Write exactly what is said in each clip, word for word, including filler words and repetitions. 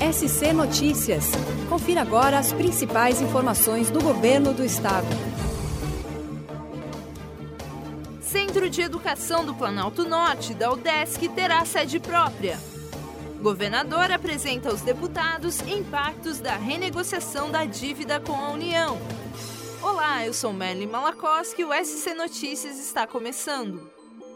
S C Notícias. Confira agora as principais informações do Governo do Estado. Centro de Educação do Planalto Norte, da UDESC, terá sede própria. Governador apresenta aos deputados impactos da renegociação da dívida com a União. Olá, eu sou Merlin Malakoski e o S C Notícias está começando.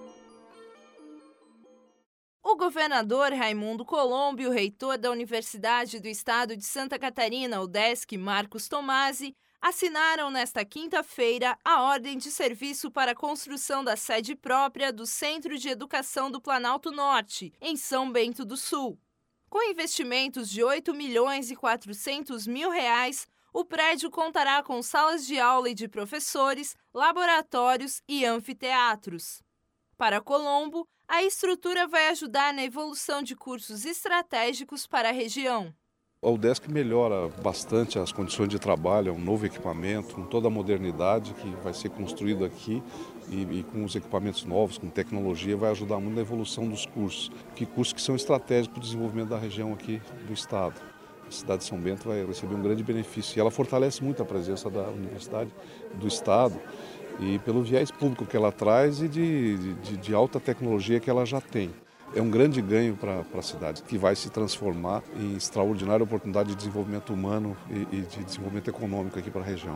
O governador Raimundo Colombo e o reitor da Universidade do Estado de Santa Catarina, UDESC, Marcos Tomasi, assinaram nesta quinta-feira a ordem de serviço para a construção da sede própria do Centro de Educação do Planalto Norte, em São Bento do Sul. Com investimentos de oito milhões e quatrocentos mil reais, o prédio contará com salas de aula e de professores, laboratórios e anfiteatros. Para Colombo, a estrutura vai ajudar na evolução de cursos estratégicos para a região. A UDESC melhora bastante as condições de trabalho, é um novo equipamento, com toda a modernidade que vai ser construído aqui e, e com os equipamentos novos, com tecnologia, vai ajudar muito na evolução dos cursos, que cursos que são estratégicos para o desenvolvimento da região aqui do Estado. A cidade de São Bento vai receber um grande benefício e ela fortalece muito a presença da Universidade do Estado e pelo viés público que ela traz e de, de, de alta tecnologia que ela já tem. É um grande ganho para a cidade, que vai se transformar em extraordinária oportunidade de desenvolvimento humano e, e de desenvolvimento econômico aqui para a região.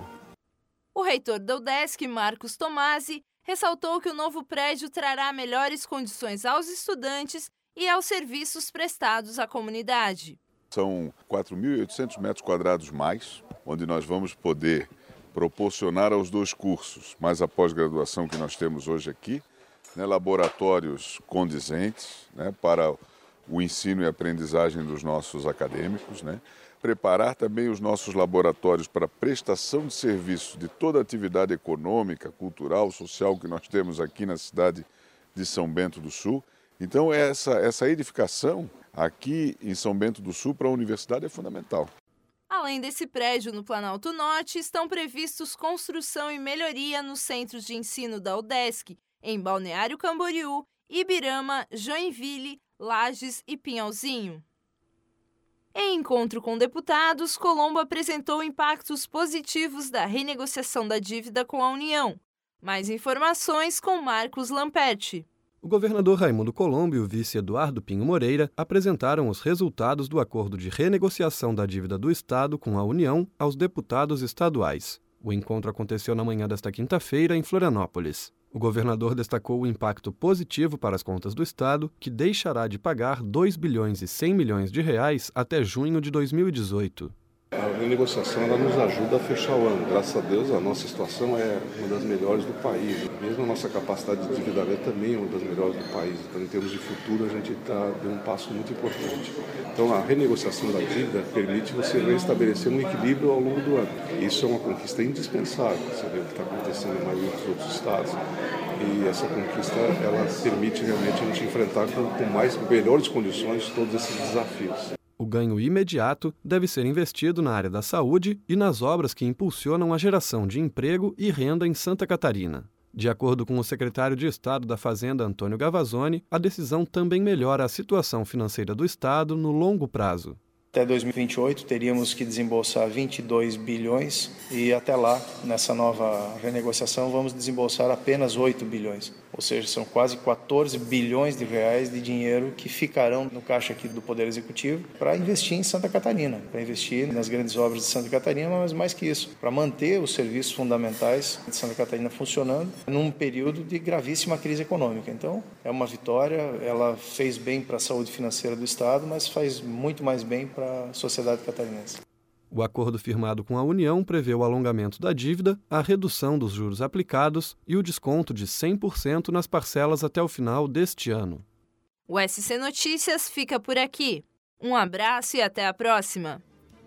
O reitor da UDESC, Marcos Tomasi, ressaltou que o novo prédio trará melhores condições aos estudantes e aos serviços prestados à comunidade. São quatro mil e oitocentos metros quadrados mais, onde nós vamos poder proporcionar aos dois cursos, mais a pós-graduação que nós temos hoje aqui, né, laboratórios condizentes, né, para o ensino e aprendizagem dos nossos acadêmicos, né, preparar também os nossos laboratórios para prestação de serviços de toda a atividade econômica, cultural, social que nós temos aqui na cidade de São Bento do Sul. Então essa, essa edificação aqui em São Bento do Sul para a universidade é fundamental. Além desse prédio no Planalto Norte, estão previstos construção e melhoria nos centros de ensino da UDESC, em Balneário Camboriú, Ibirama, Joinville, Lages e Pinhalzinho. Em encontro com deputados, Colombo apresentou impactos positivos da renegociação da dívida com a União. Mais informações com Marcos Lamperti. O governador Raimundo Colombo e o vice Eduardo Pinho Moreira apresentaram os resultados do acordo de renegociação da dívida do Estado com a União aos deputados estaduais. O encontro aconteceu na manhã desta quinta-feira em Florianópolis. O governador destacou o impacto positivo para as contas do Estado, que deixará de pagar dois bilhões e cem milhões de reais até junho de dois mil e dezoito. A renegociação ela nos ajuda a fechar o ano. Graças a Deus, a nossa situação é uma das melhores do país. Mesmo a nossa capacidade de endividamento também é uma das melhores do país. Então, em termos de futuro, a gente está dando um passo muito importante. Então, a renegociação da dívida permite você restabelecer um equilíbrio ao longo do ano. Isso é uma conquista indispensável. Você vê o que está acontecendo na maioria dos outros estados. E essa conquista ela permite realmente a gente enfrentar com, com mais melhores condições todos esses desafios. O ganho imediato deve ser investido na área da saúde e nas obras que impulsionam a geração de emprego e renda em Santa Catarina. De acordo com o secretário de Estado da Fazenda, Antônio Gavazzoni, a decisão também melhora a situação financeira do Estado no longo prazo. Até dois mil e vinte e oito teríamos que desembolsar vinte e dois bilhões e até lá, nessa nova renegociação, vamos desembolsar apenas oito bilhões. Ou seja, são quase quatorze bilhões de reais de dinheiro que ficarão no caixa aqui do Poder Executivo para investir em Santa Catarina, para investir nas grandes obras de Santa Catarina, mas mais que isso, para manter os serviços fundamentais de Santa Catarina funcionando num período de gravíssima crise econômica. Então, é uma vitória, ela fez bem para a saúde financeira do Estado, mas faz muito mais bem para a sociedade catarinense. O acordo firmado com a União prevê o alongamento da dívida, a redução dos juros aplicados e o desconto de cem por cento nas parcelas até o final deste ano. O S C Notícias fica por aqui. Um abraço e até a próxima!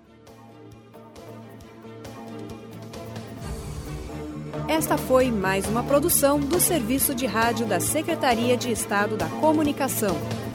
Esta foi mais uma produção do Serviço de Rádio da Secretaria de Estado da Comunicação.